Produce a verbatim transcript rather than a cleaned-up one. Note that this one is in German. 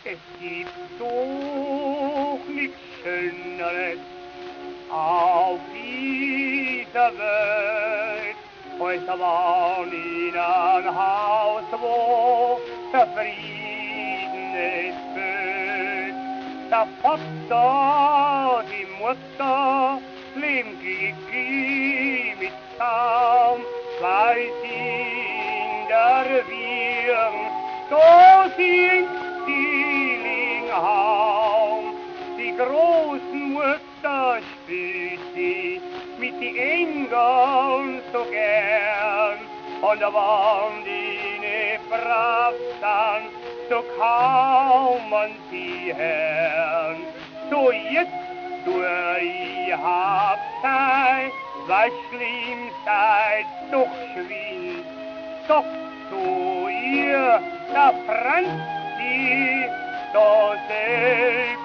Es gibt doch nichts Schöneres auf dieser Welt, als wohnen in einem Haus, wo der Frieden ist füllt. Der Vater, die Mutter, leben glücklich mit Zaum, zwei Kinder wirren, da sind Stilling Haum. Die Großmutter spielt sie mit den Engeln so gern, und wenn die nicht brav sind, so kann man sie hören. So jetzt du, ich hab Zeit, was schlimm seid, doch schwind, doch zu ihr, da Franzi, da selbst